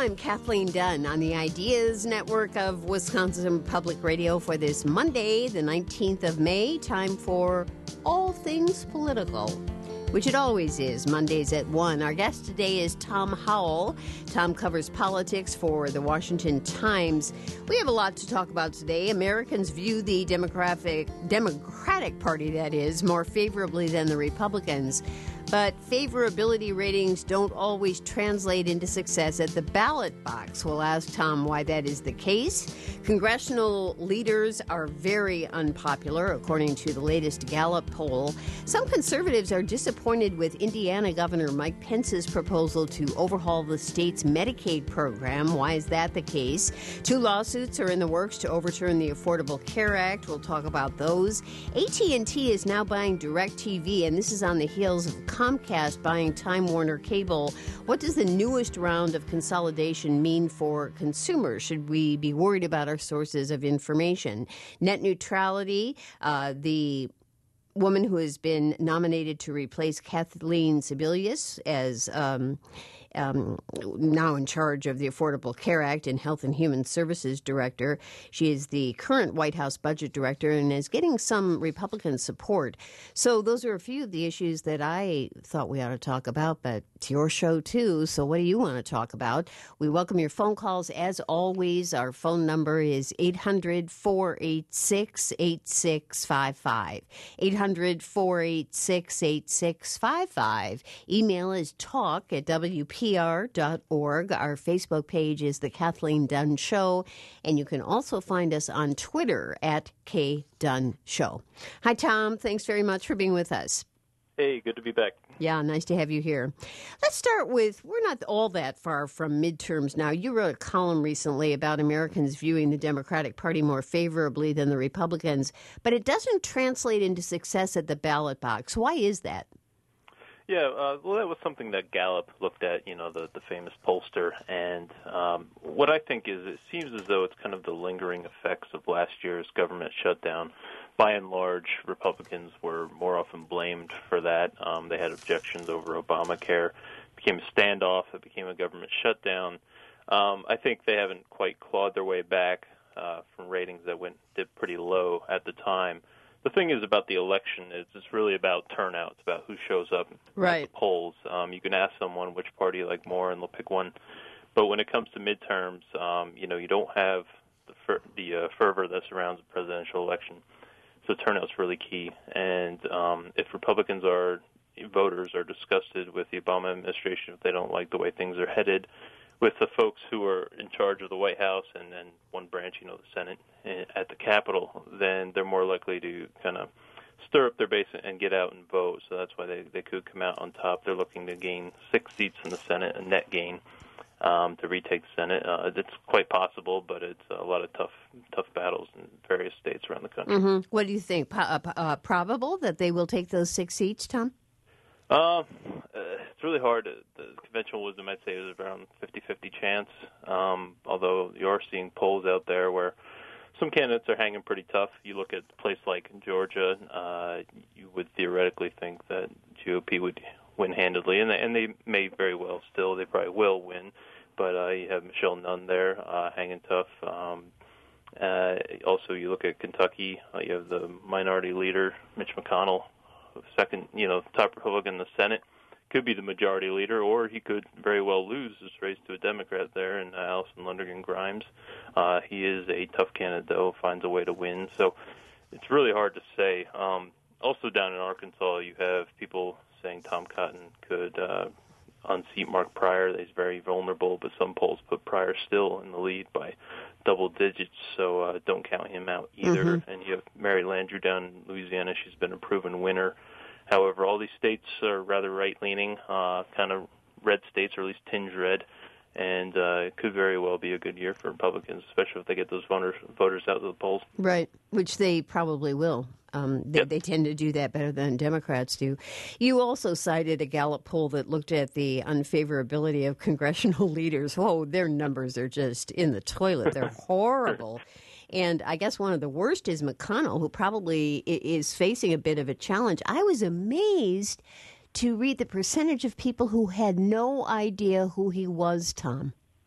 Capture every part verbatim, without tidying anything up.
I'm Kathleen Dunn on the Ideas Network of Wisconsin Public Radio for this Monday, the nineteenth of May. Time for All Things Political, which it always is, Mondays at one. Our guest today is Tom Howell. Tom covers politics for the Washington Times. We have a lot to talk about today. Americans view the Democratic, Democratic Party, that is, more favorably than the Republicans. But favorability ratings don't always translate into success at the ballot box. We'll ask Tom why that is the case. Congressional leaders are very unpopular, according to the latest Gallup poll. Some conservatives are disappointed with Indiana Governor Mike Pence's proposal to overhaul the state's Medicaid program. Why is that the case? Two lawsuits are in the works to overturn the Affordable Care Act. We'll talk about those. A T and T is now buying DirecTV, and this is on the heels of Comcast buying Time Warner Cable. What does the newest round of consolidation mean for consumers? Should we be worried about our sources of information? Net neutrality, uh, the woman who has been nominated to replace Kathleen Sebelius as um, um, now in charge of the Affordable Care Act and Health and Human Services Director. She is the current White House Budget Director and is getting some Republican support. So those are a few of the issues that I thought we ought to talk about, but it's your show too, so what do you want to talk about? We welcome your phone calls. As always, our phone number is eight hundred, four eight six, eight six five five. eight hundred, four eight six, eight six five five. Email is talk at W P R dot org. Our Facebook page is The Kathleen Dunn Show, and you can also find us on Twitter at K Dunn Show. Hi, Tom. Thanks very much for being with us. Hey, good to be back. Yeah, nice to have you here. Let's start with, we're not all that far from midterms now. You wrote a column recently about Americans viewing the Democratic Party more favorably than the Republicans, but it doesn't translate into success at the ballot box. Why is that? Yeah, uh, well, that was something that Gallup looked at, you know, the, the famous pollster. And um, what I think is it seems as though it's kind of the lingering effects of last year's government shutdown. By and large, Republicans were more often blamed for that. Um, they had objections over Obamacare. It became a standoff. It became a government shutdown. Um, I think they haven't quite clawed their way back uh, from ratings that went dipped pretty low at the time. The thing is about the election is it's really about turnout. It's about who shows up right. at the polls. Um, you can ask someone which party you like more, and they'll pick one. But when it comes to midterms, um, you know, you don't have the, fer- the uh, fervor that surrounds a presidential election. So turnout's really key. And um, if Republicans are, voters are disgusted with the Obama administration, if they don't like the way things are headed, with the folks who are in charge of the White House and then one branch, you know, the Senate at the Capitol, then they're more likely to kind of stir up their base and get out and vote. So that's why they, they could come out on top. They're looking to gain six seats in the Senate, a net gain, um, to retake the Senate. Uh, it's quite possible, but it's a lot of tough tough battles in various states around the country. Mm-hmm. What do you think? Po- uh, uh, probable that they will take those six seats, Tom? Uh, uh, it's really hard. The conventional wisdom, I'd say, is around fifty-fifty chance, um, although you are seeing polls out there where some candidates are hanging pretty tough. You look at a place like Georgia, uh, you would theoretically think that G O P would win handedly, and they, and they may very well still. They probably will win, but uh, you have Michelle Nunn there uh, hanging tough. Um, uh, also, you look at Kentucky, uh, you have the minority leader, Mitch McConnell, second, you know, top Republican in the Senate, could be the majority leader, or he could very well lose his race to a Democrat there in uh, Allison Lundergan Grimes. Uh, he is a tough candidate, though, finds a way to win. So it's really hard to say. Um, also down in Arkansas, you have people saying Tom Cotton could uh, unseat Mark Pryor. He's very vulnerable, but some polls put Pryor still in the lead by double digits, so uh, don't count him out either. Mm-hmm. And you have Mary Landrieu down in Louisiana. She's been a proven winner. However, all these states are rather right-leaning, uh, kind of red states, or at least tinge red, and uh, it could very well be a good year for Republicans, especially if they get those voters, voters out to the polls. Right, which they probably will. Um, they, yep. they tend to do that better than Democrats do. You also cited a Gallup poll that looked at the unfavorability of congressional leaders. Whoa, their numbers are just in the toilet. They're horrible. And I guess one of the worst is McConnell, who probably is facing a bit of a challenge. I was amazed to read the percentage of people who had no idea who he was, Tom.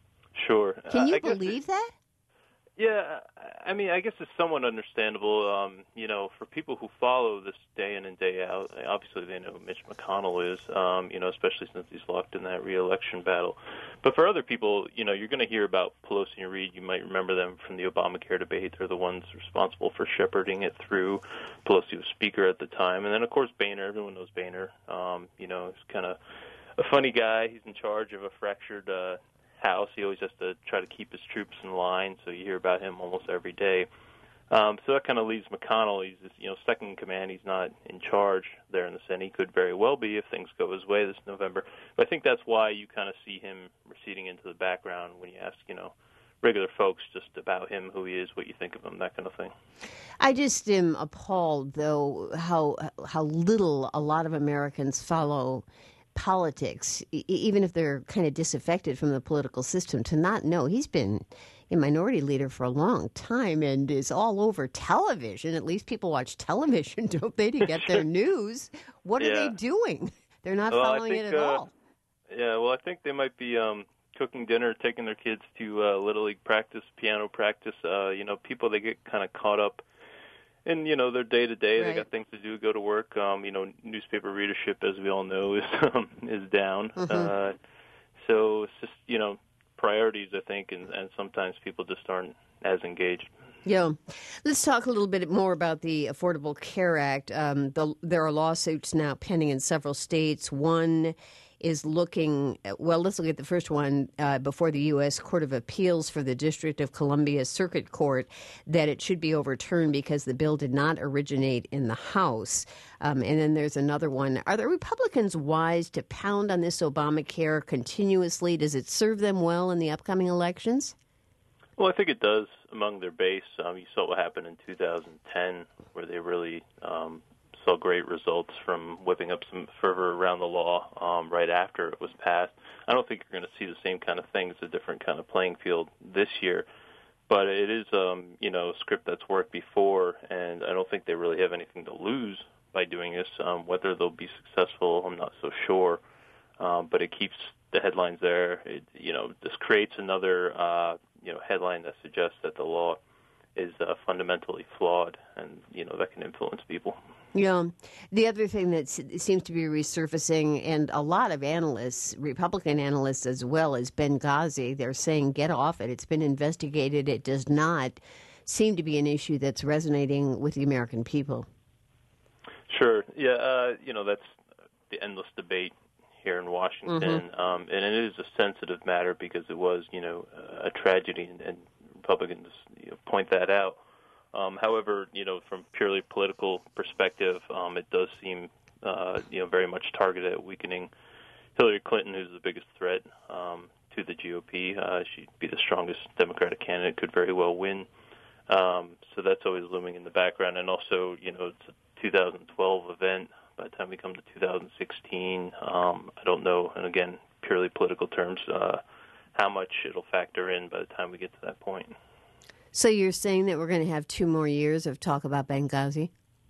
Sure. Can Uh, you I guess believe it, that? Yeah, I mean, I guess it's somewhat understandable. Um, you know, for people who follow this day in and day out, obviously they know who Mitch McConnell is. Um, you know, especially since he's locked in that re-election battle. But for other people, you know, you're going to hear about Pelosi and Reid. You might remember them from the Obamacare debate. They're the ones responsible for shepherding it through. Pelosi was Speaker at the time, and then of course Boehner. Everyone knows Boehner. Um, you know, he's kind of a funny guy. He's in charge of a fractured Uh, House. He always has to try to keep his troops in line, so you hear about him almost every day. Um, so that kind of leaves McConnell. He's you know second in command. He's not in charge there in the Senate. He could very well be if things go his way this November. But I think that's why you kind of see him receding into the background when you ask you know regular folks just about him, who he is, what you think of him, that kind of thing. I just am appalled, though, how how little a lot of Americans follow politics, e- even if they're kind of disaffected from the political system, to not know he's been a minority leader for a long time and is all over television. At least people watch television, don't they, to get their news? What are Yeah. they doing? They're not Well, I following think, it at uh, all. Yeah, well, I think they might be um, cooking dinner, taking their kids to uh, Little League practice, piano practice. Uh, you know, people, they get kind of caught up in, you know, their day-to-day. Right. They got things to do, go to work. Um, you know, newspaper readership, as we all know, is um, is down. Mm-hmm. Uh, so it's just, you know, priorities, I think, and, and sometimes people just aren't as engaged. Yeah. Let's talk a little bit more about the Affordable Care Act. Um, the, there are lawsuits now pending in several states. One is looking, well, let's look at the first one uh, before the U S Court of Appeals for the District of Columbia Circuit Court, that it should be overturned because the bill did not originate in the House. Um, and then there's another one. Are the Republicans wise to pound on this Obamacare continuously? Does it serve them well in the upcoming elections? Well, I think it does among their base. Um, you saw what happened in two thousand ten, where they really um, saw great results from whipping up some fervor around the law um, right after it was passed. I don't think you're going to see the same kind of thing. It's a different kind of playing field this year. But it is, um, you know, a script that's worked before, and I don't think they really have anything to lose by doing this. Um, whether they'll be successful, I'm not so sure. Um, but it keeps the headlines there. It, you know, this creates another, uh, you know, headline that suggests that the law is uh, fundamentally flawed, and, you know, that can influence people. Yeah. The other thing that seems to be resurfacing, and a lot of analysts, Republican analysts as well, is Benghazi. They're saying, get off it. It's been investigated. It does not seem to be an issue that's resonating with the American people. Sure. Yeah, uh, you know, that's the endless debate here in Washington. Mm-hmm. Um, and it is a sensitive matter because it was, you know, a tragedy, and, and Republicans you know, point that out. Um, however, you know, from purely political perspective, um, it does seem, uh, you know, very much targeted at weakening Hillary Clinton, who's the biggest threat um, to the G O P. Uh, she'd be the strongest Democratic candidate, could very well win. Um, so that's always looming in the background. And also, you know, it's a two thousand twelve event. By the time we come to two thousand sixteen, um, I don't know, and again, purely political terms, uh, how much it'll factor in by the time we get to that point. So you're saying that we're going to have two more years of talk about Benghazi?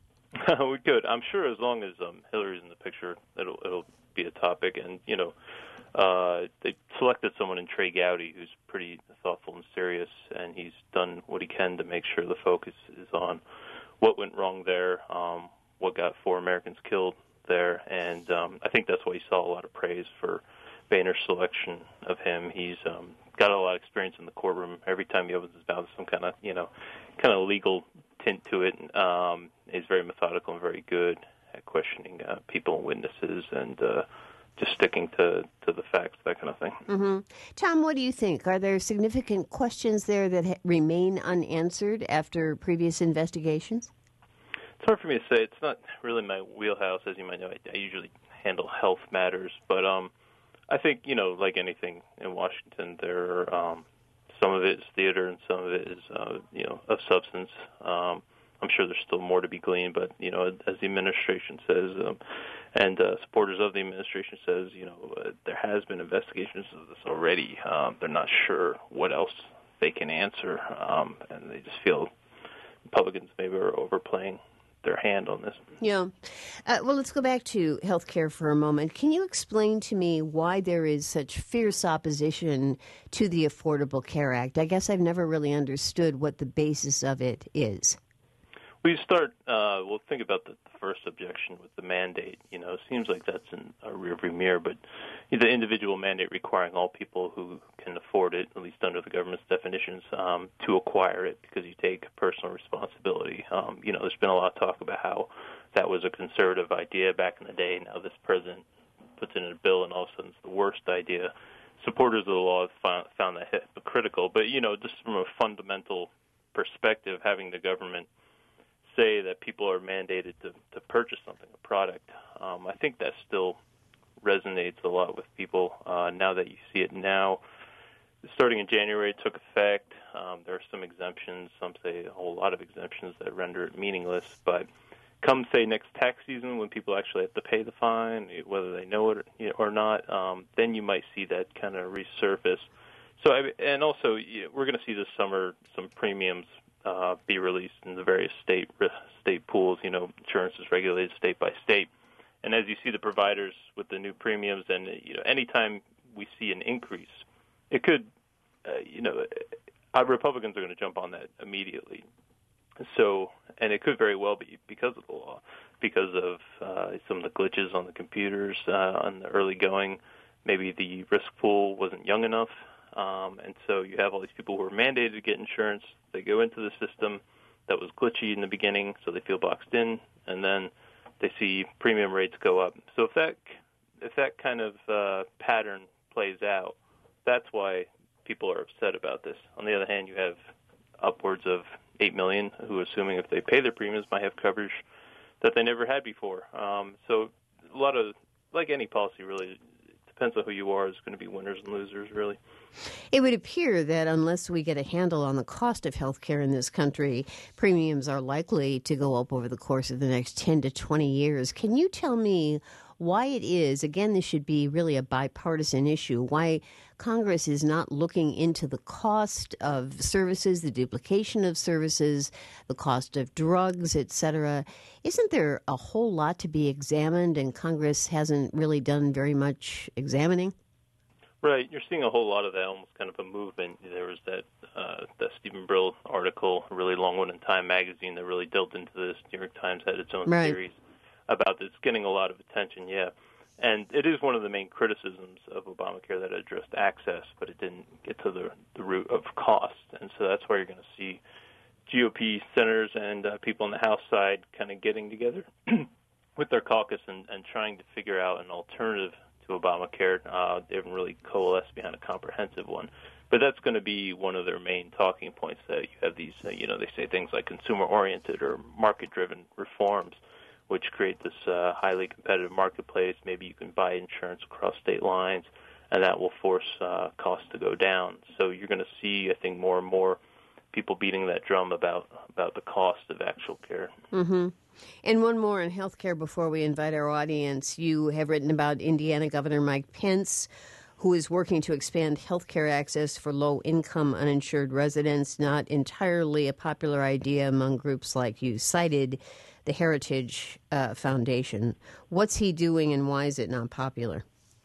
We could. I'm sure as long as um, Hillary's in the picture, it'll it'll be a topic. And, you know, uh, they selected someone in Trey Gowdy who's pretty thoughtful and serious, and he's done what he can to make sure the focus is on what went wrong there, um, what got four Americans killed there. And um, I think that's why you saw a lot of praise for Boehner's selection of him. He's um, got a lot of experience in the courtroom. Every time he opens his mouth, some kind of, you know, kind of legal tint to it. Um, he's very methodical and very good at questioning uh, people and witnesses and uh, just sticking to, to the facts, that kind of thing. Mm-hmm. Tom, what do you think? Are there significant questions there that ha- remain unanswered after previous investigations? It's hard for me to say. It's not really my wheelhouse, as you might know. I, I usually handle health matters, but um, I think, you know, like anything in Washington, there are, um, some of it is theater and some of it is, uh, you know, of substance. Um, I'm sure there's still more to be gleaned, but, you know, as the administration says, um, and uh, supporters of the administration says, you know, uh, there has been investigations of this already. Um, they're not sure what else they can answer, um, and they just feel Republicans maybe are overplaying their hand on this. Yeah. Uh, well, let's go back to healthcare for a moment. Can you explain to me why there is such fierce opposition to the Affordable Care Act? I guess I've never really understood what the basis of it is. We start, uh, we'll think about the first objection with the mandate. You know, it seems like that's in a rearview mirror, but the individual mandate requiring all people who can afford it, at least under the government's definitions, um, to acquire it because you take personal responsibility. Um, you know, there's been a lot of talk about how that was a conservative idea back in the day. Now this president puts it in a bill, and all of a sudden it's the worst idea. Supporters of the law have found, found that hypocritical, but, you know, just from a fundamental perspective, having the government say that people are mandated to, to purchase something, a product, um, I think that still resonates a lot with people uh, now that you see it now. Starting in January, it took effect. Um, there are some exemptions, some say a whole lot of exemptions that render it meaningless. But come, say, next tax season when people actually have to pay the fine, whether they know it or not, um, then you might see that kind of resurface. So, I, and also, you know, we're going to see this summer some premiums Uh, be released in the various state state pools. You know, insurance is regulated state by state, and as you see the providers with the new premiums, and you know, anytime we see an increase, it could, uh, you know, our Republicans are going to jump on that immediately. So, and it could very well be because of the law, because of uh, some of the glitches on the computers uh, on the early going. Maybe the risk pool wasn't young enough. Um, and so you have all these people who are mandated to get insurance. They go into the system that was glitchy in the beginning, so they feel boxed in, and then they see premium rates go up. So if that if that kind of uh, pattern plays out, that's why people are upset about this. On the other hand, you have upwards of eight million who, assuming if they pay their premiums, might have coverage that they never had before. Um, so a lot of, like any policy, really, depends on who you are. There's going to be winners and losers, really. It would appear that unless we get a handle on the cost of health care in this country, premiums are likely to go up over the course of the next ten to twenty years. Can you tell me why it is, again, this should be really a bipartisan issue, why Congress is not looking into the cost of services, the duplication of services, the cost of drugs, et cetera? Isn't there a whole lot to be examined, and Congress hasn't really done very much examining? Right. You're seeing a whole lot of that, almost kind of a movement. There was that uh, that Stephen Brill article, a really long one in Time magazine, that really delved into this. New York Times had its own right. series about this, getting a lot of attention, yeah. And it is one of the main criticisms of Obamacare that it addressed access, but it didn't get to the, the root of cost. And so that's why you're going to see G O P senators and uh, people on the House side kind of getting together with their caucus and, and trying to figure out an alternative to Obamacare. Uh, they haven't really coalesced behind a comprehensive one. But that's going to be one of their main talking points, that you have these, uh, you know, they say things like consumer-oriented or market-driven reforms, which create this uh, highly competitive marketplace. Maybe you can buy insurance across state lines, and that will force uh, costs to go down. So you're going to see, I think, more and more people beating that drum about about the cost of actual care. Mm-hmm. And one more on health care before we invite our audience. You have written about Indiana Governor Mike Pence, who is working to expand health care access for low-income uninsured residents, not entirely a popular idea among groups like you cited, the Heritage uh, Foundation. What's he doing, and why is it not popular?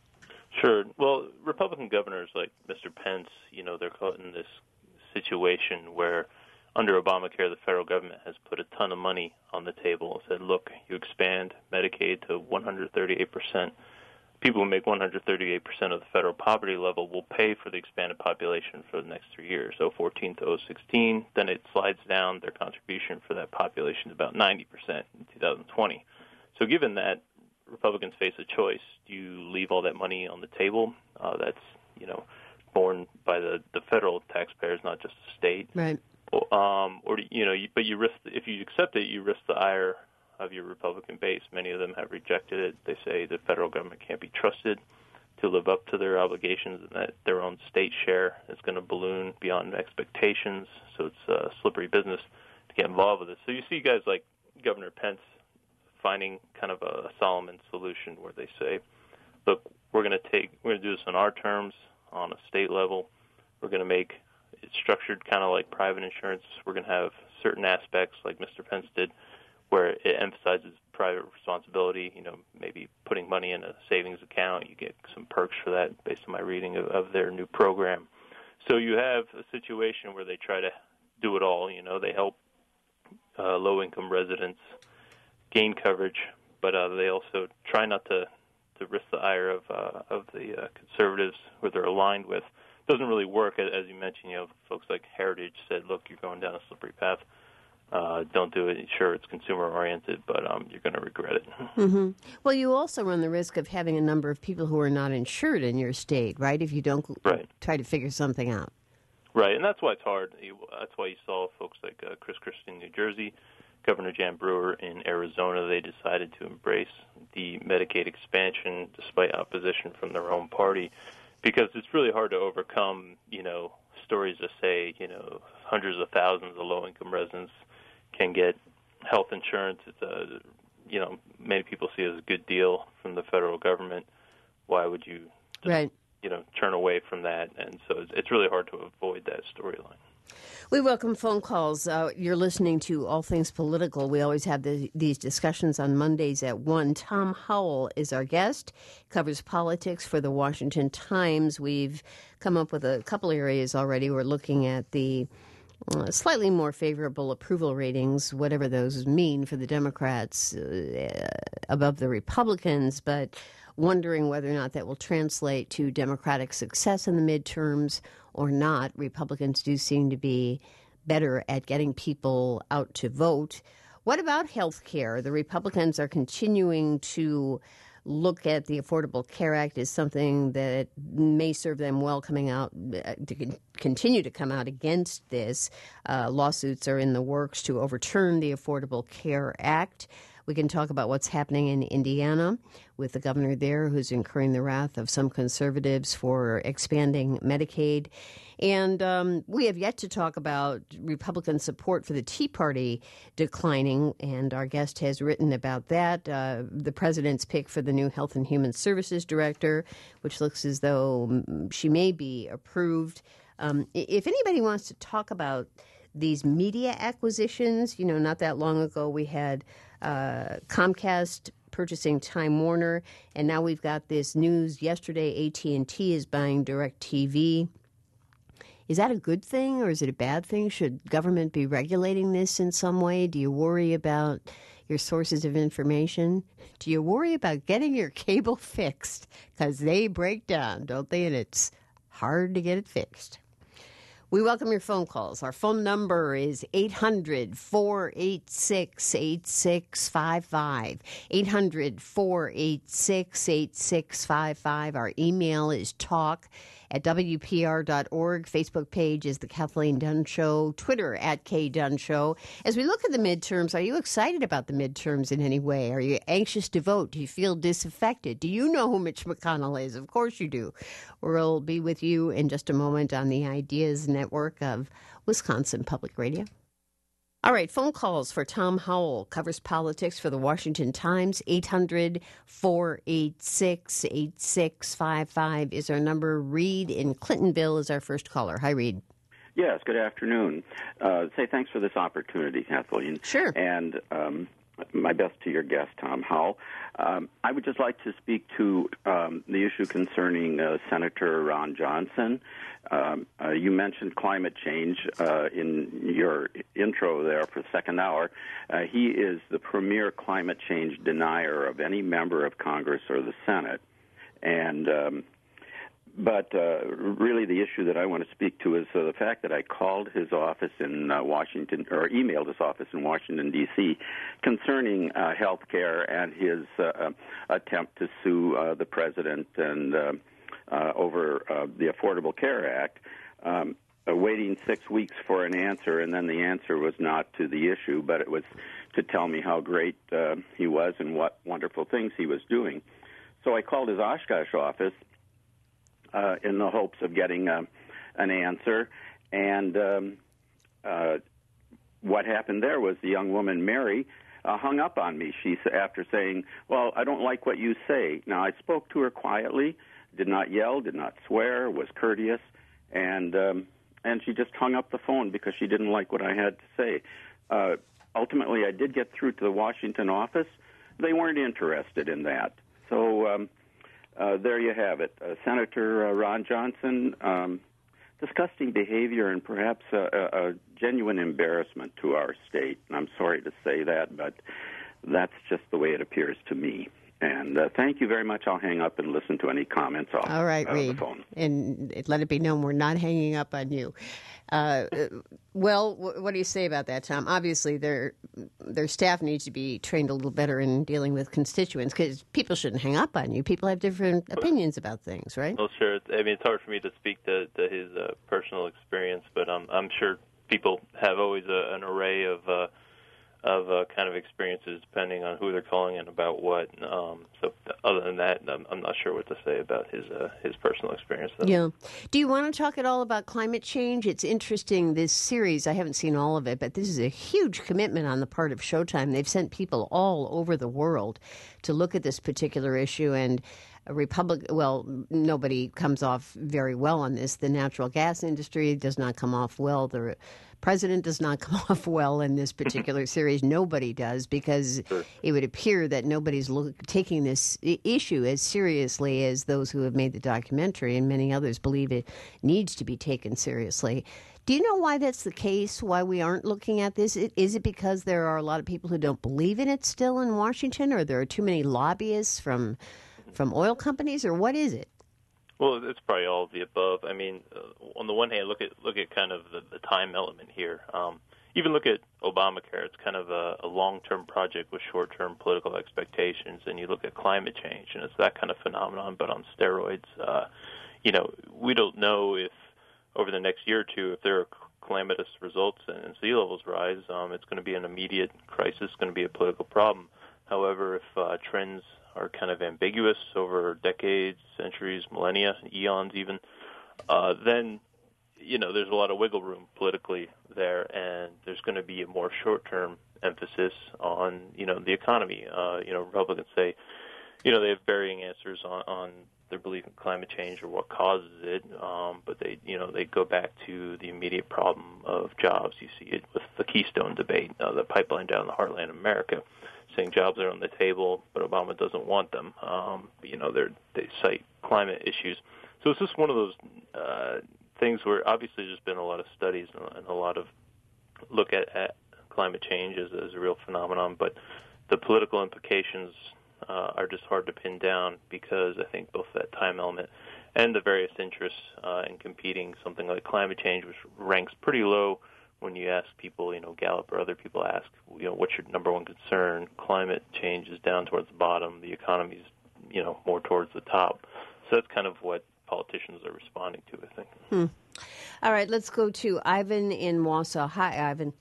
Sure. Well, Republican governors like Mister Pence, you know, they're caught in this situation where under Obamacare, the federal government has put a ton of money on the table and said, look, you expand Medicaid to one hundred thirty-eight percent. People who make one hundred thirty-eight percent of the federal poverty level will pay for the expanded population for the next three years, so fourteen to oh sixteen. Then it slides down their contribution for that population to about ninety percent in two thousand twenty. So given that, Republicans face a choice. Do you leave all that money on the table? Uh, that's, you know, borne by the, the federal taxpayers, not just the state. Right. Um, or, you know, you, but you risk, if you accept it, you risk the ire of your Republican base. Many of them have rejected it. They say the federal government can't be trusted to live up to their obligations, and that their own state share is going to balloon beyond expectations. So it's a slippery business to get involved with it. So you see guys like Governor Pence finding kind of a Solomon solution where they say, look, we're going to take, we're going to do this on our terms on a state level. We're going to make it structured kind of like private insurance. We're going to have certain aspects, like Mister Pence did, where it emphasizes private responsibility, you know, maybe putting money in a savings account. You get some perks for that based on my reading of, of their new program. So you have a situation where they try to do it all. You know, they help uh, low-income residents gain coverage, but uh, they also try not to, to risk the ire of uh, of the uh, conservatives who they're aligned with. It doesn't really work, as you mentioned. You know, folks like Heritage said, "Look, you're going down a slippery path. Uh, don't do it. Sure, it's consumer-oriented, but um, you're going to regret it." Mm-hmm. Well, you also run the risk of having a number of people who are not insured in your state, right, if you don't right. try to figure something out. Right, and that's why it's hard. That's why you saw folks like uh, Chris Christie in New Jersey, Governor Jan Brewer in Arizona. They decided to embrace the Medicaid expansion despite opposition from their own party, because it's really hard to overcome, you know, stories that say, you know, hundreds of thousands of low-income residents can get health insurance. It's a, you know, many people see it as a good deal from the federal government. Why would you, just, right. you know, turn away from that? And so it's, it's really hard to avoid that storyline. We welcome phone calls. Uh, you're listening to All Things Political. We always have the, these discussions on Mondays at one. Tom Howell is our guest, covers politics for the Washington Times. We've come up with a couple areas already. We're looking at the uh, slightly more favorable approval ratings, whatever those mean for the Democrats, uh, above the Republicans, but wondering whether or not that will translate to Democratic success in the midterms or not. Republicans do seem to be better at getting people out to vote. What about health care? The Republicans are continuing to look at the Affordable Care Act as something that may serve them well coming out, uh, to con- continue to come out against this. Uh, lawsuits are in the works to overturn the Affordable Care Act. We can talk about what's happening in Indiana with the governor there who's incurring the wrath of some conservatives for expanding Medicaid. And um, we have yet to talk about Republican support for the Tea Party declining, and our guest has written about that. Uh, the president's pick for the new Health and Human Services Director, which looks as though she may be approved. Um, if anybody wants to talk about these media acquisitions, you know, not that long ago we had uh, Comcast purchasing Time Warner, and now we've got this news yesterday A T and T is buying DirecTV. Is that a good thing or is it a bad thing? Should government be regulating this in some way? Do you worry about your sources of information? Do you worry about getting your cable fixed? Because they break down, don't they? And it's hard to get it fixed. We welcome your phone calls. Our phone number is eight hundred, four eight six, eight six five five. eight hundred, four eight six, eight six five five. Our email is talk at W P R dot org. Facebook page is The Kathleen Dunn Show. Twitter at K Dunn Show. As we look at the midterms, are you excited about the midterms in any way? Are you anxious to vote? Do you feel disaffected? Do you know who Mitch McConnell is? Of course you do. We'll be with you in just a moment on the Ideas Network of Wisconsin Public Radio. All right, phone calls for Tom Howell, covers politics for the Washington Times. eight hundred, four eight six, eight six five five is our number. Reed in Clintonville is our first caller. Hi, Reed. Yes, good afternoon. Uh, say thanks for this opportunity, Kathleen. Sure. And um, my best to your guest, Tom Howell. Um, I would just like to speak to um, the issue concerning uh, Senator Ron Johnson. Um, uh, you mentioned climate change uh, in your intro there for the second hour. Uh, he is the premier climate change denier of any member of Congress or the Senate. And um, but uh, really the issue that I want to speak to is uh, the fact that I called his office in uh, Washington, or emailed his office in Washington, D C, concerning uh, health care and his uh, attempt to sue uh, the president and uh, uh, over uh, the Affordable Care Act, um, uh, waiting six weeks for an answer, and then the answer was not to the issue, but it was to tell me how great uh, he was and what wonderful things he was doing. So I called his Oshkosh office Uh, in the hopes of getting uh, an answer. And um, uh, what happened there was the young woman, Mary, uh, hung up on me. She, after saying, well, I don't like what you say. Now, I spoke to her quietly, did not yell, did not swear, was courteous, and um, and she just hung up the phone because she didn't like what I had to say. Uh, ultimately, I did get through to the Washington office. They weren't interested in that. So um, uh, there you have it. Uh, Senator uh, Ron Johnson, um, disgusting behavior and perhaps a, a, a genuine embarrassment to our state. And I'm sorry to say that, but that's just the way it appears to me. And uh, thank you very much. I'll hang up and listen to any comments off All right, uh, Reed. the phone. And let it be known we're not hanging up on you. Uh, well, what do you say about that, Tom? Obviously, their their staff needs to be trained a little better in dealing with constituents, because people shouldn't hang up on you. People have different opinions about things, right? Well, sure. I mean, it's hard for me to speak to, to his uh, personal experience, but um, I'm sure people have always a, an array of uh, of uh, kind of experiences depending on who they're calling and about what. Um, so other than that, I'm, I'm not sure what to say about his uh, his personal experience. Though. Yeah. Do you want to talk at all about climate change? It's interesting, this series. I haven't seen all of it, but this is a huge commitment on the part of Showtime. They've sent people all over the world to look at this particular issue, and a Republic, well, nobody comes off very well on this. The natural gas industry does not come off well. The president does not come off well in this particular series. Nobody does, because Sure. it would appear that nobody's look, taking this I- issue as seriously as those who have made the documentary, and many others believe it needs to be taken seriously. Do you know why that's the case, why we aren't looking at this? Is it because there are a lot of people who don't believe in it still in Washington, or there are too many lobbyists from from oil companies, or what is it? Well, it's probably all of the above. I mean, uh, on the one hand, look at look at kind of the, the time element here. Um, even look at Obamacare. It's kind of a, a long-term project with short-term political expectations. And you look at climate change, and it's that kind of phenomenon, but on steroids. Uh, you know, we don't know if over the next year or two, if there are calamitous results and sea levels rise, um, it's going to be an immediate crisis. It's going to be a political problem. However, if uh, trends are kind of ambiguous over decades, centuries, millennia, eons even, uh, then, you know, there's a lot of wiggle room politically there, and there's going to be a more short-term emphasis on, you know, the economy. Uh, you know, Republicans say, you know, they have varying answers on, on their belief in climate change or what causes it, um, but they, you know, they go back to the immediate problem of jobs. You see it with the Keystone debate, uh, the pipeline down the heartland of America, saying jobs are on the table, but Obama doesn't want them. Um, you know, they cite climate issues. So it's just one of those uh, things where obviously there's been a lot of studies and a lot of look at, at climate change as, as a real phenomenon, but the political implications uh, are just hard to pin down, because I think both that time element and the various interests uh, in competing, something like climate change, which ranks pretty low when you ask people, you know, Gallup or other people ask, you know, what's your number one concern? Climate change is down towards the bottom. The economy's, you know, more towards the top. So that's kind of what politicians are responding to, I think. Hmm. All right, let's go to Ivan in Wausau. Hi, Ivan.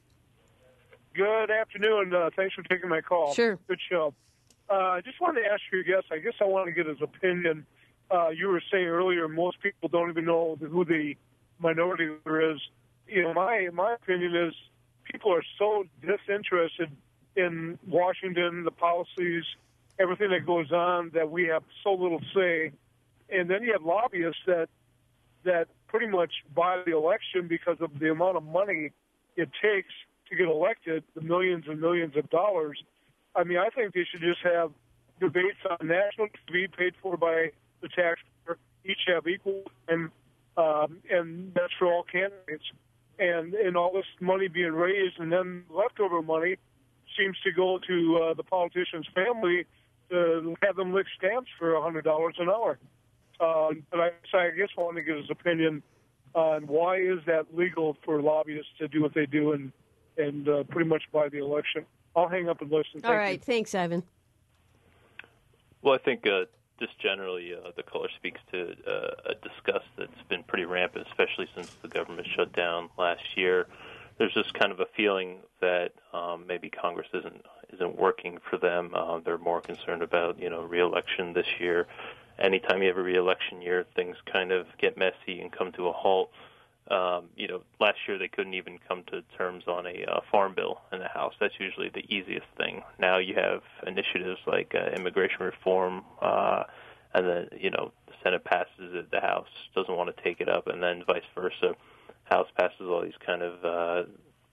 Good afternoon. Uh, thanks for taking my call. Sure. Good show. Uh, I just wanted to ask your guest, I guess I want to get his opinion. Uh, you were saying earlier most people don't even know who the minority leader is. You know, my my opinion is people are so disinterested in Washington, the policies, everything that goes on, that we have so little say. And then you have lobbyists that that pretty much buy the election because of the amount of money it takes to get elected, the millions and millions of dollars. I mean, I think they should just have debates on national T V paid for by the taxpayer, each have equal, and um, and that's for all candidates. And, and all this money being raised, and then leftover money seems to go to uh, the politician's family to have them lick stamps for one hundred dollars an hour. Uh, but I, so I guess I want to get his opinion on why is that legal for lobbyists to do what they do and, and uh, pretty much buy the election. I'll hang up and listen. Thank All right, you. thanks, Ivan. Well, I think uh, just generally uh, the caller speaks to uh, a disgust that's been pretty rampant, especially since the government shut down last year. There's just kind of a feeling that um, maybe Congress isn't isn't working for them. Uh, they're more concerned about, you know, re-election this year. Anytime you have a re-election year, things kind of get messy and come to a halt. Um, you know, last year they couldn't even come to terms on a uh, farm bill in the House. That's usually the easiest thing. Now you have initiatives like uh, immigration reform, uh, and then, you know, the Senate passes it, the House doesn't want to take it up, and then vice versa. House passes all these kind of uh,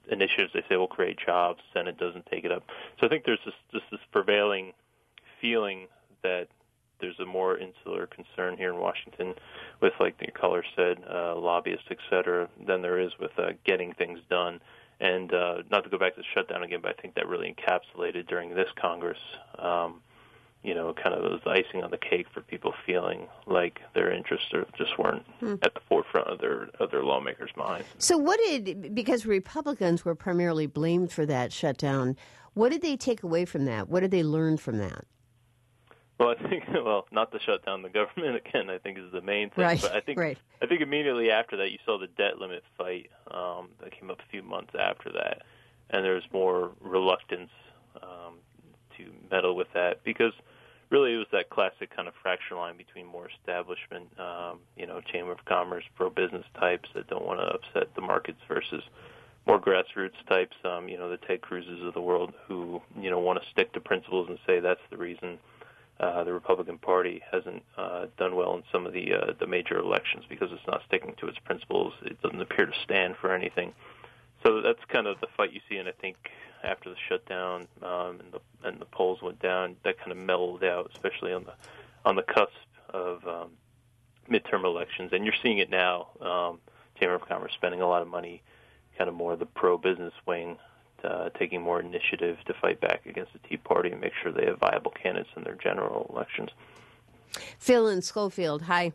initiatives they say will create jobs. Senate doesn't take it up. So I think there's this, just this prevailing feeling that there's a more insular concern here in Washington with, like the caller said, uh, lobbyists, et cetera, than there is with uh, getting things done. And uh, not to go back to the shutdown again, but I think that really encapsulated during this Congress, um, you know, kind of was icing on the cake for people feeling like their interests are, just weren't hmm. at the forefront of their of their lawmakers' minds. So what did, because Republicans were primarily blamed for that shutdown, what did they take away from that? What did they learn from that? Well, I think, well, not to shut down the government again, I think is the main thing. Right, but I think, right. I think immediately after that, you saw the debt limit fight um, that came up a few months after that, and there was more reluctance um, to meddle with that because really it was that classic kind of fracture line between more establishment, um, you know, Chamber of Commerce, pro-business types that don't want to upset the markets versus more grassroots types, um, you know, the Ted Cruzes of the world who, you know, want to stick to principles and say that's the reason Uh, the Republican Party hasn't uh, done well in some of the uh, the major elections because it's not sticking to its principles. It doesn't appear to stand for anything. So that's kind of the fight you see, and I think after the shutdown um, and the and the polls went down, that kind of mellowed out, especially on the on the cusp of um, midterm elections. And you're seeing it now. Um, Chamber of Commerce spending a lot of money, kind of more the pro-business wing. Uh, taking more initiative to fight back against the Tea Party and make sure they have viable candidates in their general elections. Phil in Schofield, hi.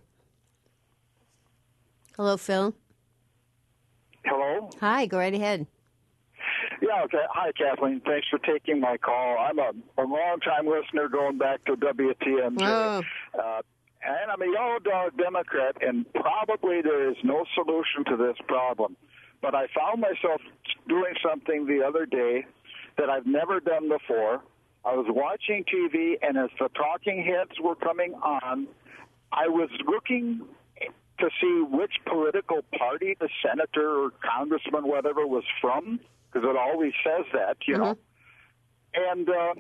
Hello, Phil. Hello. Hi, go right ahead. Yeah, okay. Hi, Kathleen. Thanks for taking my call. I'm a, a long-time listener going back to W T M J. Oh. Uh, and I'm a yellow dog Democrat, and probably there is no solution to this problem. But I found myself doing something the other day that I've never done before. I was watching T V, and as the talking heads were coming on, I was looking to see which political party the senator or congressman, whatever, was from, because it always says that, you mm-hmm. know. And uh,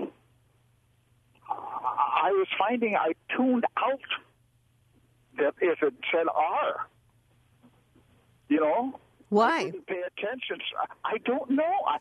I was finding I tuned out that if it said R, you know. Why? I didn't pay attention. I don't know. I,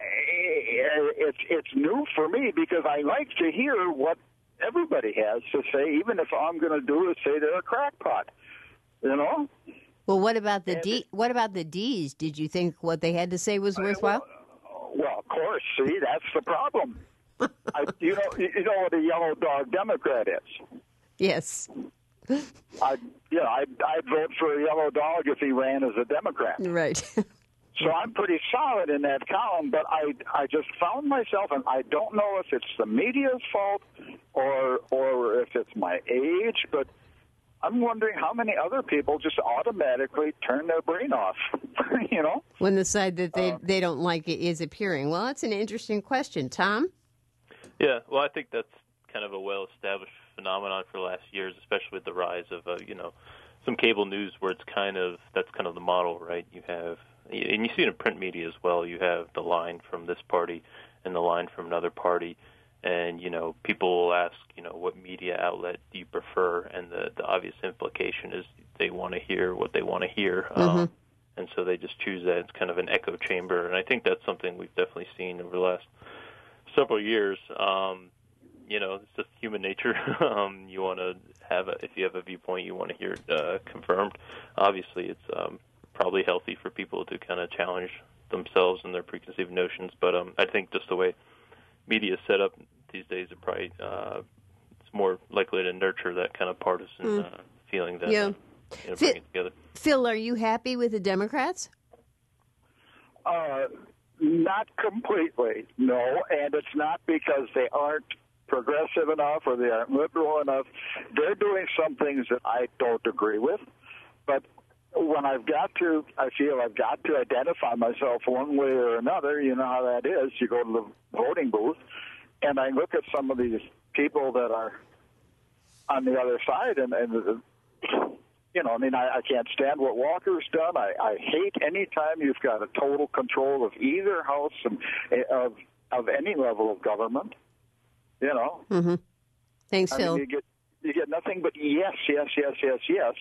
it's it's new for me because I like to hear what everybody has to say, even if all I'm going to do is say they're a crackpot. You know. Well, what about the and D? What about the D's? Did you think what they had to say was worthwhile? Well, well of course. See, that's the problem. I, you know, you know what a yellow dog Democrat is. Yes. I, you know, I'd, I'd vote for a yellow dog if he ran as a Democrat. Right. So I'm pretty solid in that column, but I, I just found myself, and I don't know if it's the media's fault or or if it's my age, but I'm wondering how many other people just automatically turn their brain off, you know? When the side that they, uh, they don't like it is appearing. Well, that's an interesting question. Tom? Yeah, well, I think that's kind of a well-established phenomenon for the last years, especially with the rise of, uh, you know, some cable news where it's kind of, that's kind of the model, right? You have, and you see it in print media as well, you have the line from this party and the line from another party, and, you know, people will ask, you know, what media outlet do you prefer, and the, the obvious implication is they want to hear what they want to hear, mm-hmm. um, and so they just choose that. It's kind of an echo chamber, and I think that's something we've definitely seen over the last several years. Um, You know, it's just human nature. um, you want to have a, if you have a viewpoint, you want to hear it uh, confirmed. Obviously, it's um, probably healthy for people to kind of challenge themselves and their preconceived notions. But um, I think just the way media is set up these days, it probably uh, it's more likely to nurture that kind of partisan mm. uh, feeling than yeah. uh, you know, bring it together. Phil, are you happy with the Democrats? Uh, not completely, no, and it's not because they aren't progressive enough or they aren't liberal enough. They're doing some things that I don't agree with. But when I've got to, I feel I've got to identify myself one way or another. You know how that is. You go to the voting booth, and I look at some of these people that are on the other side, and, and you know, I mean, I, I can't stand what Walker's done. I, I hate any time you've got a total control of either house and of of any level of government. You know. Mm-hmm. Thanks, I Phil. mean, you get you get nothing but yes, yes, yes, yes, yes.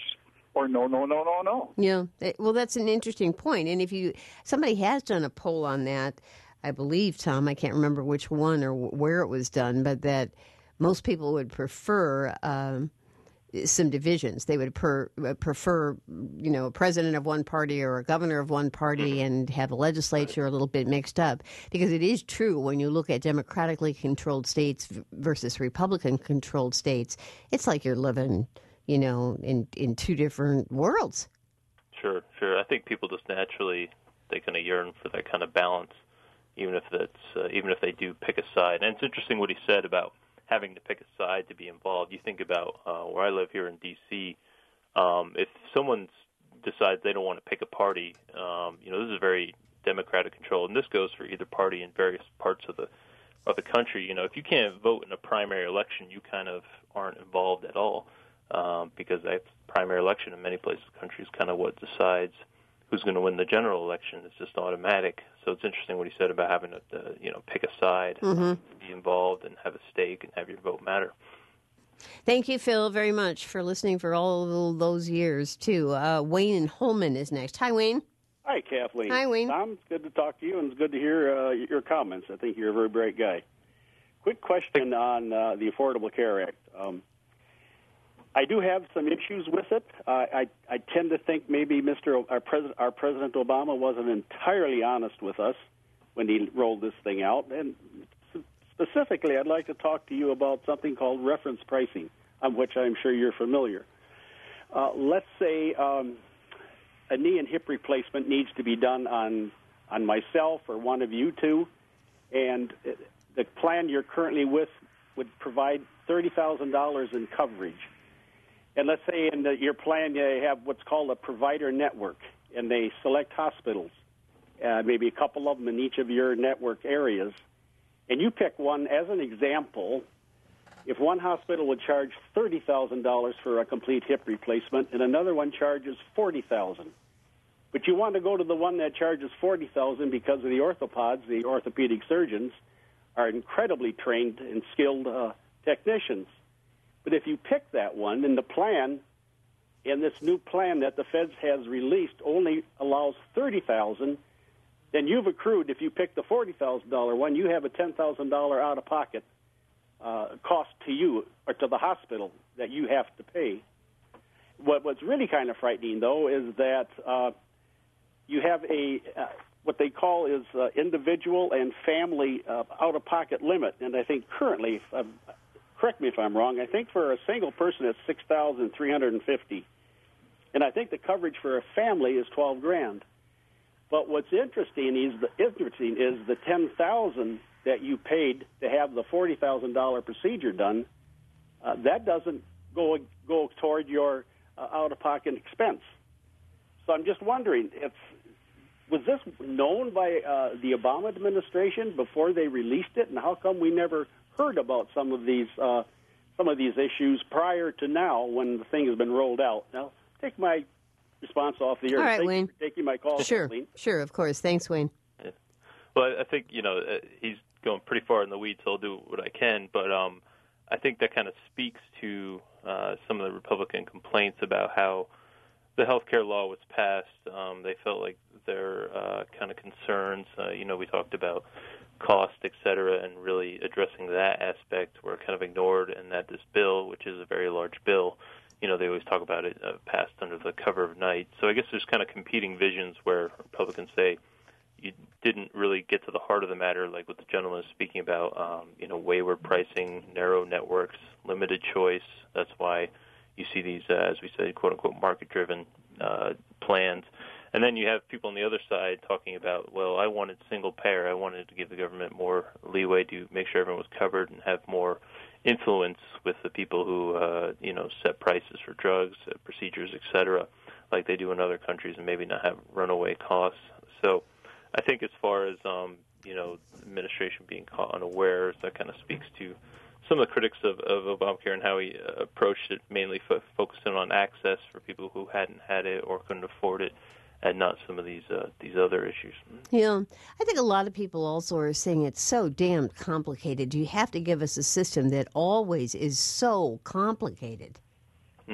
or no, no, no, no, no. Yeah. Well, that's an interesting point. And if you, somebody has done a poll on that, I believe, Tom, I can't remember which one or where it was done, but that most people would prefer um, some divisions. They would per, prefer, you know, a president of one party or a governor of one party and have the legislature a little bit mixed up. Because it is true when you look at democratically controlled states versus Republican controlled states, it's like you're living, you know, in, in two different worlds. Sure, sure. I think people just naturally, they kind of yearn for that kind of balance, even if that's, uh, even if they do pick a side. And it's interesting what he said about having to pick a side to be involved. You think about uh, where I live here in D C, um, if someone decides they don't want to pick a party, um, you know, this is very Democratic control, and this goes for either party in various parts of the of the country. You know, if you can't vote in a primary election, you kind of aren't involved at all, um, because that primary election in many places in the country is kind of what decides who's going to win the general election. It's just automatic. So it's interesting what he said about having to, uh, you know, pick a side, mm-hmm. be involved, and have a stake, and have your vote matter. Thank you, Phil, very much for listening for all those years, too. Uh, Wayne in Holman is next. Hi, Wayne. Hi, Kathleen. Hi, Wayne. Tom, it's good to talk to you, and it's good to hear uh, your comments. I think you're a very bright guy. Quick question on uh, the Affordable Care Act. Um, I do have some issues with it. Uh, I, I tend to think maybe Mister O, our, President, our President Obama wasn't entirely honest with us when he rolled this thing out. And specifically, I'd like to talk to you about something called reference pricing, on which I'm sure you're familiar. Uh, let's say um, a knee and hip replacement needs to be done on on myself or one of you two, and the plan you're currently with would provide thirty thousand dollars in coverage. And let's say in the, your plan you have what's called a provider network, and they select hospitals, uh, maybe a couple of them in each of your network areas. And you pick one as an example. If one hospital would charge thirty thousand dollars for a complete hip replacement and another one charges forty thousand dollars, but you want to go to the one that charges forty thousand dollars because of the orthopods, the orthopedic surgeons, are incredibly trained and skilled uh, technicians. But if you pick that one, then the plan, and this new plan that the Feds has released only allows thirty thousand dollars, then you've accrued, if you pick the forty thousand dollars one, you have a ten thousand dollars out-of-pocket uh, cost to you or to the hospital that you have to pay. What, what's really kind of frightening, though, is that uh, you have a uh, what they call is uh, individual and family uh, out-of-pocket limit. And I think currently, if I'm, correct me if I'm wrong, I think for a single person it's six thousand three hundred fifty dollars. And I think the coverage for a family is twelve grand. But what's interesting is the interesting is the ten thousand dollars that you paid to have the forty thousand dollars procedure done. Uh, that doesn't go go toward your uh, out-of-pocket expense. So I'm just wondering, if was this known by uh, the Obama administration before they released it, and how come we never heard about some of these uh, some of these issues prior to now when the thing has been rolled out? Now, take my response off the air. All right, Thank Wayne. you for taking my call. Sure, Kathleen. sure, of course. Thanks, Wayne. Yeah. Well, I think, you know, uh, he's going pretty far in the weeds, so I'll do what I can. But um, I think that kind of speaks to uh, some of the Republican complaints about how the health care law was passed. Um, they felt like their uh, kind of concerns, uh, you know, we talked about cost, et cetera, and really addressing that aspect were kind of ignored, and that this bill, which is a very large bill, you know, they always talk about it uh, passed under the cover of night. So I guess there's kind of competing visions where Republicans say you didn't really get to the heart of the matter, like what the gentleman is speaking about, um, you know, wayward pricing, narrow networks, limited choice. That's why you see these, uh, as we say, quote-unquote, market-driven uh, plans. And then you have people on the other side talking about, well, I wanted single payer. I wanted to give the government more leeway to make sure everyone was covered and have more influence with the people who, uh, you know, set prices for drugs, uh, procedures, et cetera, like they do in other countries, and maybe not have runaway costs. So I think as far as, um, you know, administration being caught unawares, that kind of speaks to some of the critics of, of Obamacare and how he uh, approached it, mainly fo- focusing on access for people who hadn't had it or couldn't afford it, and not some of these uh, these other issues. Yeah. I think a lot of people also are saying it's so damn complicated. You have to give us a system that always is so complicated. Mm-hmm.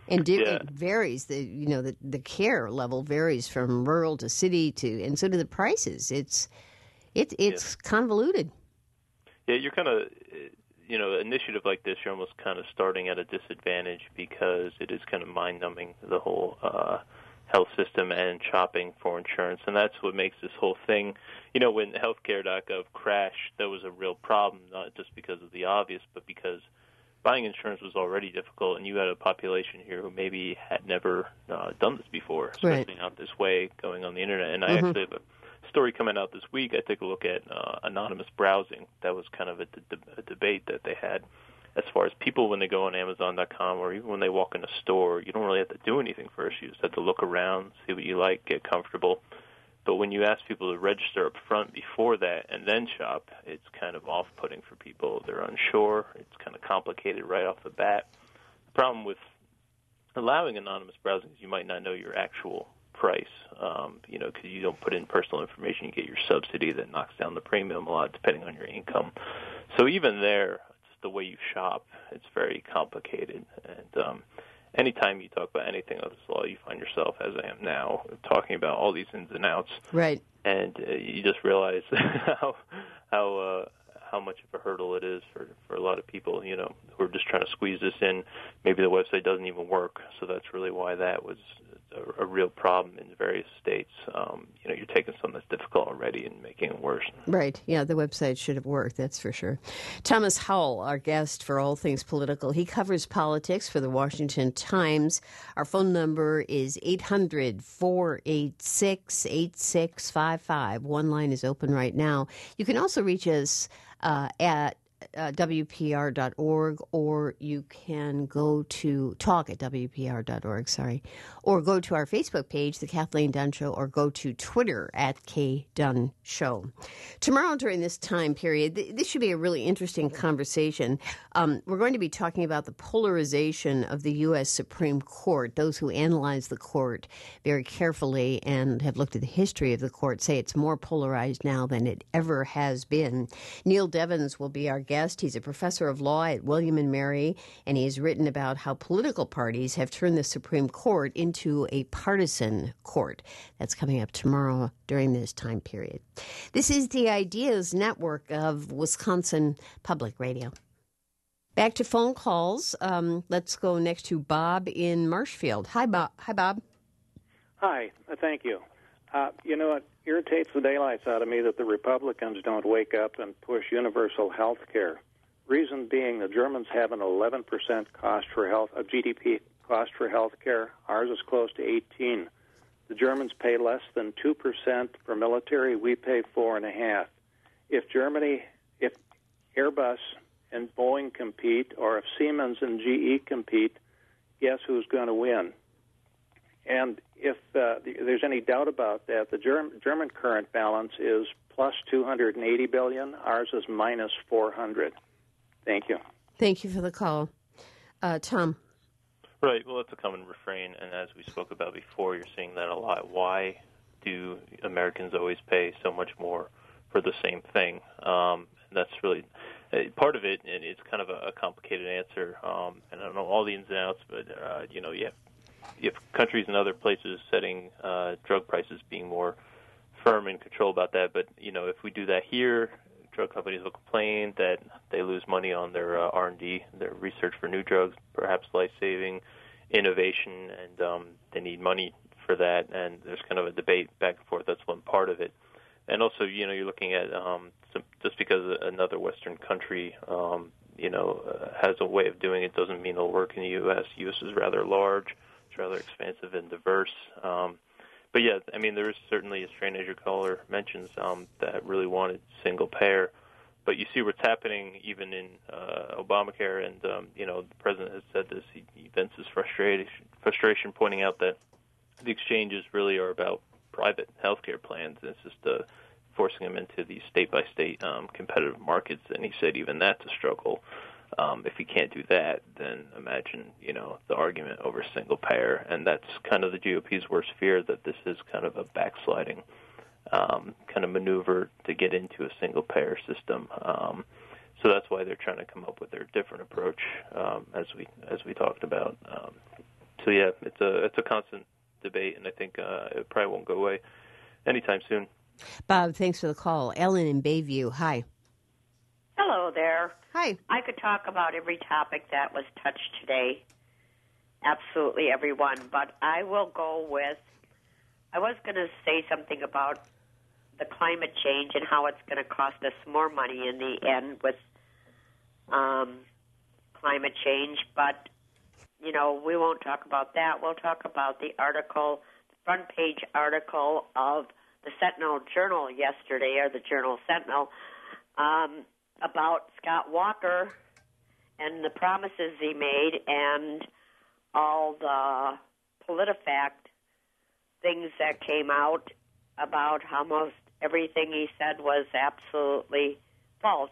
And di- Yeah. it varies. The you know the the care level varies from rural to city to, and so do the prices. It's it it's Yeah. convoluted. Yeah, you're kind of, you know, an initiative like this, you're almost kind of starting at a disadvantage because it is kind of mind-numbing, the whole uh, health system and shopping for insurance. And that's what makes this whole thing, you know, when healthcare dot gov crashed, that was a real problem, not just because of the obvious, but because buying insurance was already difficult, and you had a population here who maybe had never uh, done this before, especially Right. not this way, going on the Internet. And I Mm-hmm. actually have a story coming out this week. I took a look at uh, anonymous browsing. That was kind of a, de- a debate that they had as far as people when they go on Amazon dot com or even when they walk in a store. You don't really have to do anything first. You just have to look around, see what you like, get comfortable. But when you ask people to register up front before that and then shop, it's kind of off-putting for people. They're unsure. It's kind of complicated right off the bat. The problem with allowing anonymous browsing is you might not know your actual price, um, you know, because you don't put in personal information. You get your subsidy that knocks down the premium a lot depending on your income. So even there, it's the way you shop. It's very complicated. And um, anytime you talk about anything of this law, you find yourself, as I am now, talking about all these ins and outs. Right. And uh, you just realize how how uh, how much of a hurdle it is for, for a lot of people, you know, who are just trying to squeeze this in. Maybe the website doesn't even work, so that's really why that was a, a real problem in various states. Um, you know, you're taking something that's difficult already and making it worse. Right. Yeah, the website should have worked, that's for sure. Thomas Howell, our guest for All Things Political. He covers politics for the Washington Times. Our phone number is eight hundred, four eight six, eight six five five. One line is open right now. You can also reach us uh, at Uh, W P R dot org, or you can go to talk at W P R dot org, sorry, or go to our Facebook page, The Kathleen Dunn Show, or go to Twitter at K Dunn Show. Tomorrow during this time period, th- this should be a really interesting conversation. Um, we're going to be talking about the polarization of the U S Supreme Court. Those who analyze the court very carefully and have looked at the history of the court say it's more polarized now than it ever has been. Neil Devins will be our guest. He's a professor of law at William and Mary, and he's written about how political parties have turned the Supreme Court into a partisan court. That's coming up tomorrow during this time period. This is the Ideas Network of Wisconsin Public Radio. Back to phone calls. Um, let's go next to Bob in Marshfield. Hi, Bob. Hi, Bob. Hi. Uh, thank you. Uh, you know, it irritates the daylights out of me that the Republicans don't wake up and push universal health care. Reason being, the Germans have an eleven percent cost for health, a G D P cost for health care. Ours is close to eighteen. The Germans pay less than two percent for military. We pay four and a half. If Germany, if Airbus and Boeing compete, or if Siemens and G E compete, guess who's going to win? And if uh, there's any doubt about that, the Germ- German current balance is plus two hundred eighty billion dollars. Ours is minus four hundred. Thank you. Thank you for the call. Uh, Tom. Right. Well, it's a common refrain, and as we spoke about before, you're seeing that a lot. Why do Americans always pay so much more for the same thing? Um, that's really uh, part of it, and it's kind of a, a complicated answer. Um, and I don't know all the ins and outs, but uh, you know, you have you have countries and other places setting uh, drug prices, being more firm and control about that. But you know, if we do that here, drug companies will complain that they lose money on their uh, R and D, their research for new drugs, perhaps life-saving innovation, and um, they need money for that. And there's kind of a debate back and forth. That's one part of it. And also, you know, you're looking at um, some, just because another Western country, um, you know, uh, has a way of doing it doesn't mean it'll work in the U S. U S is rather large. It's rather expansive and diverse. Um, But, yeah, I mean, there is certainly a strain, as your caller mentions, um, that really wanted single payer. But you see what's happening even in uh, Obamacare, and, um, you know, the president has said this. He, he vents his frustration, frustration, pointing out that the exchanges really are about private health care plans. And it's just uh, forcing them into these state-by-state um, competitive markets. And he said even that's a struggle. Um, if you can't do that, then imagine, you know, the argument over single payer. And that's kind of the G O P's worst fear, that this is kind of a backsliding um, kind of maneuver to get into a single payer system. Um, so that's why they're trying to come up with their different approach, um, as we as we talked about, um, so yeah, it's a it's a constant debate, and I think uh, it probably won't go away anytime soon. Bob, thanks for the call. Ellen in Bayview, hi. Hello there. Hi. I could talk about every topic that was touched today, absolutely everyone, but I will go with, I was going to say something about the climate change and how it's going to cost us more money in the end with um, climate change, but, you know, we won't talk about that. We'll talk about the article, the front page article of the Sentinel Journal yesterday, or the Journal Sentinel, um, about Scott Walker and the promises he made and all the PolitiFact things that came out about how most everything he said was absolutely false.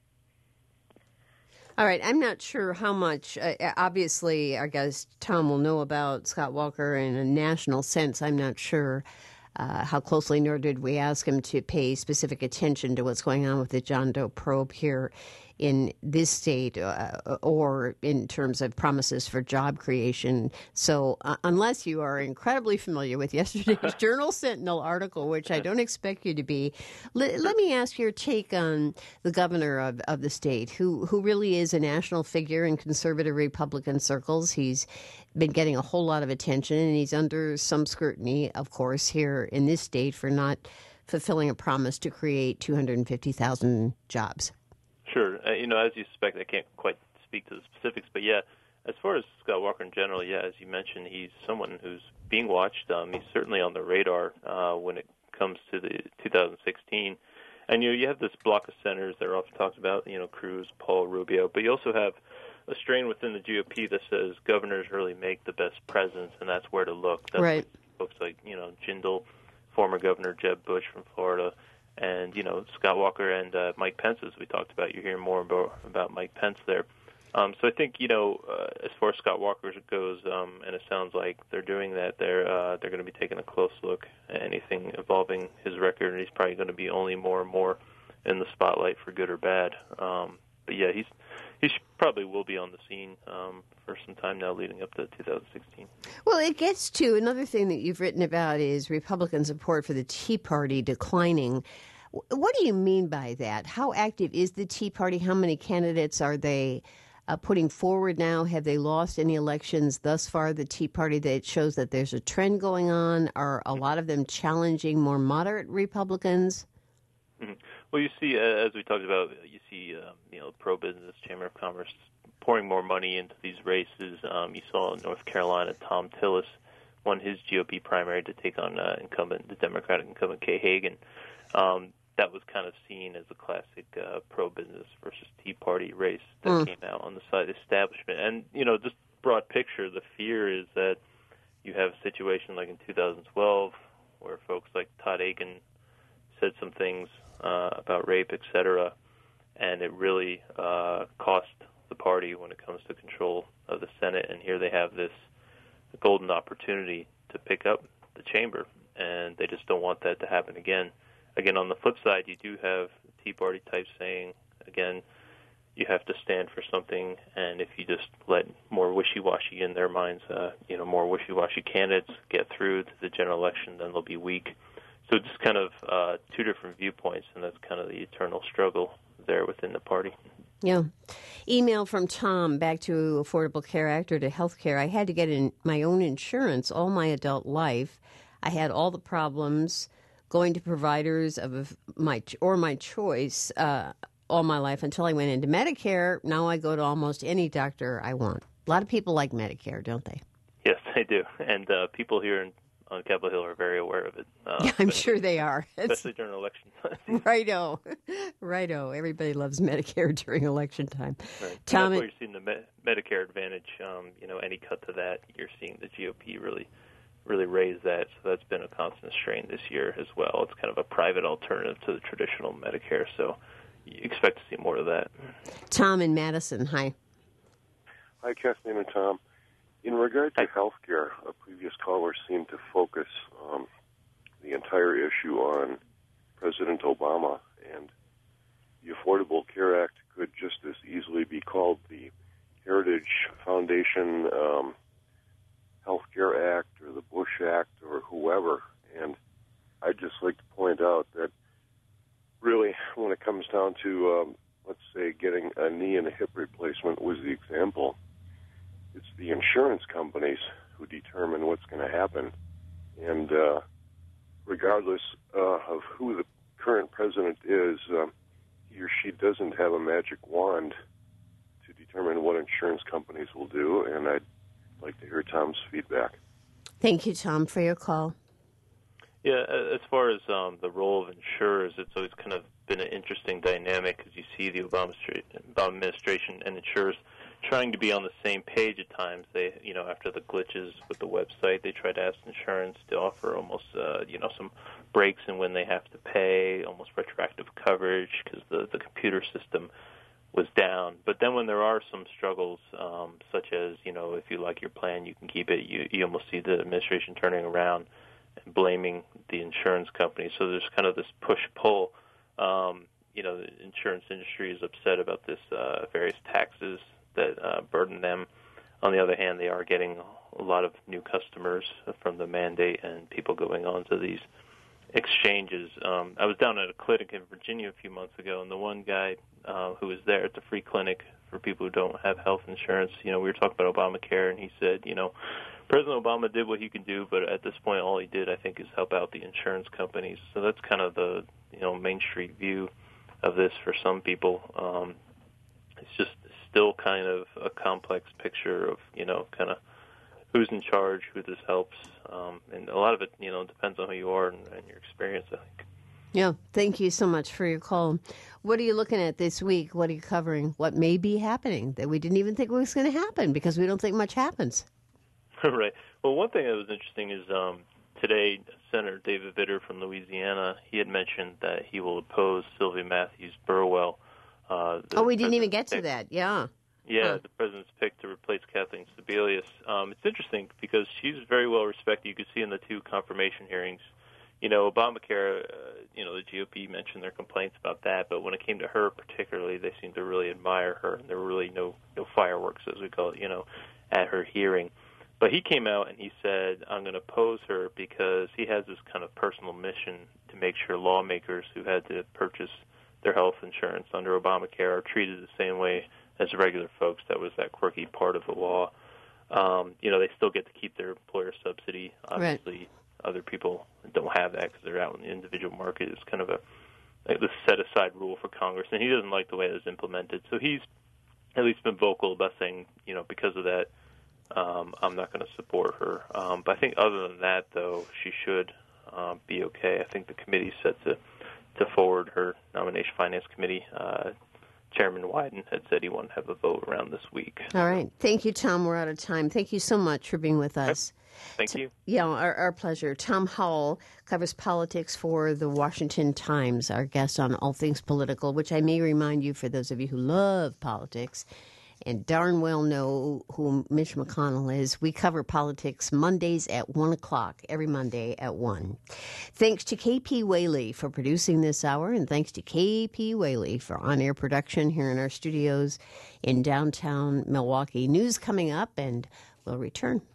All right, I'm not sure how much, uh, obviously, I guess Tom will know about Scott Walker in a national sense. I'm not sure uh, how closely, nor did we ask him to pay specific attention to what's going on with the John Doe probe here in this state, uh, or in terms of promises for job creation. So uh, unless you are incredibly familiar with yesterday's Journal Sentinel article, which I don't expect you to be, let, let me ask your take on the governor of, of the state, who, who really is a national figure in conservative Republican circles. He's been getting a whole lot of attention, and he's under some scrutiny, of course, here in this state for not fulfilling a promise to create two hundred fifty thousand jobs. Sure. Uh, you know, as you suspect, I can't quite speak to the specifics, but yeah, as far as Scott Walker in general, yeah, as you mentioned, he's someone who's being watched. Um, he's certainly on the radar uh, when it comes to the two thousand sixteen. And, you know, you have this block of senators that are often talked about, you know, Cruz, Paul, Rubio, but you also have a strain within the G O P that says governors really make the best presidents, and that's where to look. That's right. Folks like, you know, Jindal, former Governor Jeb Bush from Florida, and, you know, Scott Walker and uh, Mike Pence, as we talked about. You hear more about, about Mike Pence there. Um, so I think, you know, uh, as far as Scott Walker goes, um, and it sounds like they're doing that, they're uh, they're going to be taking a close look at anything involving his record, and he's probably going to be only more and more in the spotlight for good or bad. Um, but, yeah, he's he probably will be on the scene um, for some time now leading up to two thousand sixteen. Well, it gets to another thing that you've written about is Republican support for the Tea Party declining. What do you mean by that? How active is the Tea Party? How many candidates are they uh, putting forward now? Have they lost any elections thus far, the Tea Party, that shows that there's a trend going on? Are a lot of them challenging more moderate Republicans? Mm-hmm. Well, you see, uh, as we talked about, you see, uh, you know, pro-business, Chamber of Commerce pouring more money into these races. Um, you saw in North Carolina, Tom Tillis won his G O P primary to take on uh, incumbent, the Democratic incumbent Kay Hagan. Um, that was kind of seen as a classic uh, pro-business versus Tea Party race that mm. came out on the side of the establishment. And, you know, just broad picture, the fear is that you have a situation like in two thousand twelve where folks like Todd Akin said some things uh, about rape, et cetera, and it really uh, cost the party when it comes to control of the Senate. And here they have this golden opportunity to pick up the chamber, and they just don't want that to happen again. Again, on the flip side, you do have Tea Party types saying, again, you have to stand for something, and if you just let more wishy-washy in their minds, uh, you know, more wishy-washy candidates get through to the general election, then they'll be weak. So just kind of uh, two different viewpoints, and that's kind of the eternal struggle there within the party. Yeah. Email from Tom back to Affordable Care Act or to health care. I had to get in my own insurance all my adult life. I had all the problems going to providers of my or my choice uh, all my life until I went into Medicare. Now I go to almost any doctor I want. A lot of people like Medicare, don't they? Yes, they do. And uh, people here in, on Capitol Hill are very aware of it. Uh, yeah, I'm sure they are. Especially during election time. Righto. Righto. Everybody loves Medicare during election time. Right. Tom, that's where you're seeing the Me- Medicare Advantage. Um, you know, any cut to that, you're seeing the G O P really really raise that, so that's been a constant strain this year as well. It's kind of a private alternative to the traditional Medicare, so you expect to see more of that. Tom in Madison, hi. Hi, Kathleen and Tom. In regard to health care, a previous caller seemed to focus um, the entire issue on President Obama, and the Affordable Care Act could just as easily be called the Heritage Foundation um, Health Care Act or the Bush Act or whoever. And I'd just like to point out that really, when it comes down to, um, let's say, getting a knee and a hip replacement was the example, it's the insurance companies who determine what's going to happen. And uh, regardless uh, of who the current president is, uh, he or she doesn't have a magic wand to determine what insurance companies will do, and I'd like to hear Tom's feedback. Thank you, Tom, for your call. Yeah, as far as um, the role of insurers, it's always kind of been an interesting dynamic because you see the Obama, Obama administration and insurers trying to be on the same page at times. They, you know, after the glitches with the website, they tried to ask insurance to offer almost, uh, you know, some breaks in when they have to pay, almost retroactive coverage because the, the computer system was down. But then when there are some struggles, um, such as, you know, if you like your plan, you can keep it, you, you almost see the administration turning around and blaming the insurance company. So there's kind of this push-pull. Um, you know, the insurance industry is upset about this uh, various taxes that uh, burden them. On the other hand, they are getting a lot of new customers from the mandate and people going on to these exchanges. Um, I was down at a clinic in Virginia a few months ago, and the one guy uh, who was there at the free clinic for people who don't have health insurance, you know, we were talking about Obamacare, and he said, you know, President Obama did what he could do, but at this point, all he did, I think, is help out the insurance companies. So that's kind of the, you know, Main Street view of this for some people. Um, it's just still kind of a complex picture of, you know, kind of who's in charge, who this helps. Um, and a lot of it, you know, depends on who you are and, and your experience, I think. Yeah, thank you so much for your call. What are you looking at this week? What are you covering? What may be happening that we didn't even think was going to happen because we don't think much happens? Right. Well, one thing that was interesting is um, today, Senator David Vitter from Louisiana, he had mentioned that he will oppose Sylvia Matthews Burwell. Uh, oh, we didn't even get to that. Yeah. Yeah, huh. the president's pick to replace Kathleen Sebelius. Um, it's interesting because she's very well respected. You could see in the two confirmation hearings. You know, Obamacare, uh, you know, the G O P mentioned their complaints about that, but when it came to her particularly, they seemed to really admire her, and there were really no, no fireworks, as we call it, you know, at her hearing. But he came out and he said, I'm going to oppose her because he has this kind of personal mission to make sure lawmakers who had to purchase their health insurance under Obamacare are treated the same way as regular folks. That was that quirky part of the law. Um, you know, they still get to keep their employer subsidy. Obviously, right. Other people don't have that because they're out in the individual market. It's kind of a like this set-aside rule for Congress, and he doesn't like the way it was implemented. So he's at least been vocal about saying, you know, because of that, Um, I'm not going to support her. Um, but I think other than that, though, she should um, be okay. I think the committee's set to, to forward her nomination finance committee. Uh, Chairman Wyden had said he wanted to have a vote around this week. All right. Thank you, Tom. We're out of time. Thank you so much for being with us. Thank T- you. Yeah, our, our pleasure. Tom Howell covers politics for the Washington Times, our guest on All Things Political, which I may remind you, for those of you who love politics, and darn well know who Mitch McConnell is. We cover politics Mondays at one o'clock, every Monday at one. Thanks to K P Whaley for producing this hour, and thanks to K P Whaley for on-air production here in our studios in downtown Milwaukee. News coming up, and we'll return.